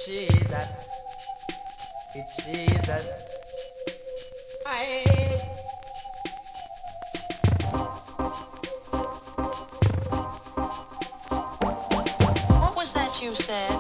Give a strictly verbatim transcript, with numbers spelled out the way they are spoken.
Jesus, it's Jesus. I. What was that you said?